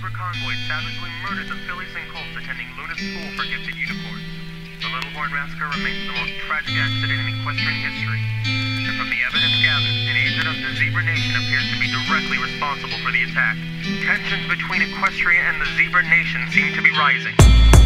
Zebra convoy savagely murdered the fillies and colts attending Luna's school for gifted unicorns. The Little Horn Massacre remains the most tragic accident in equestrian history. And from the evidence gathered, an agent of the Zebra Nation appears to be directly responsible for the attack. Tensions between Equestria and the Zebra Nation seem to be rising.